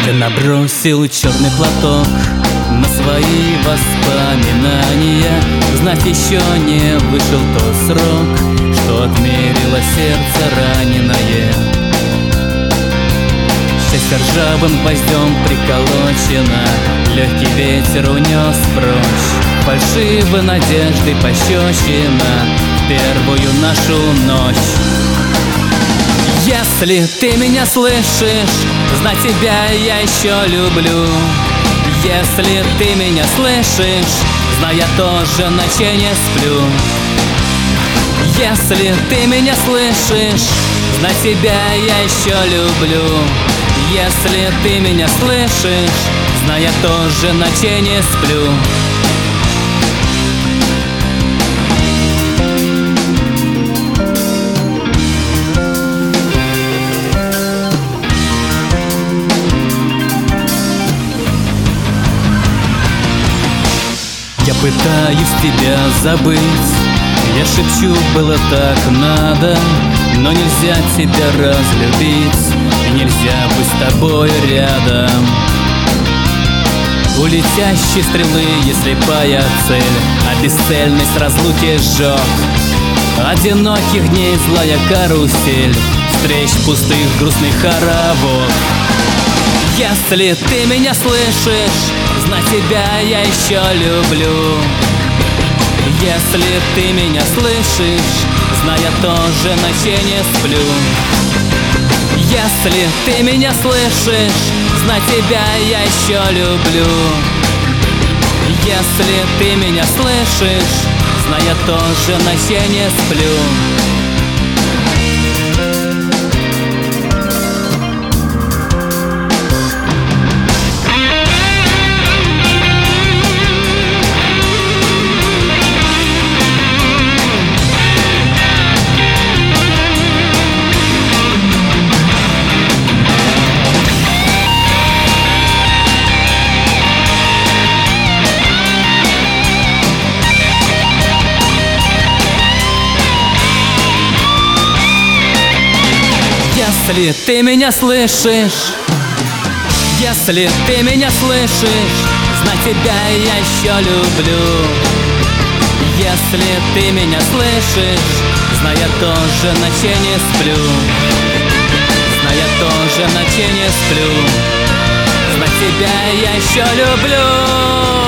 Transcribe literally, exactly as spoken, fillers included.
Ты набросил черный платок на свои воспоминания. Знать еще не вышел тот срок, что отмерило сердце раненое. Счастье ржавым гвоздем приколочено, легкий ветер унес прочь фальшивой надежды пощечина в первую нашу ночь. Если ты меня слышишь, знать тебя я еще люблю. Если ты меня слышишь, знай, я тоже ночей не сплю. Если ты меня слышишь, знай, тебя я еще люблю. Если ты меня слышишь, знай, я тоже ночей не сплю. Я пытаюсь тебя забыть, я шепчу, было так надо, но нельзя тебя разлюбить, и нельзя быть с тобой рядом. У летящей стрелы есть слепая цель, а бесцельность разлуки сжег. Одиноких дней злая карусель, встреч пустых грустных хоровод. Если ты меня слышишь, знай, тебя я еще люблю. Если ты меня слышишь, знай, я тоже ночей не сплю. Если ты меня слышишь, знай, тебя я еще люблю. Если ты меня слышишь, знай, я тоже ночей не сплю. Если ты меня слышишь, если ты меня слышишь, знай, тебя я еще люблю. Если ты меня слышишь, знай, я тоже ночей не сплю. Знай, я тоже ночей не сплю. Знай, тебя я еще люблю.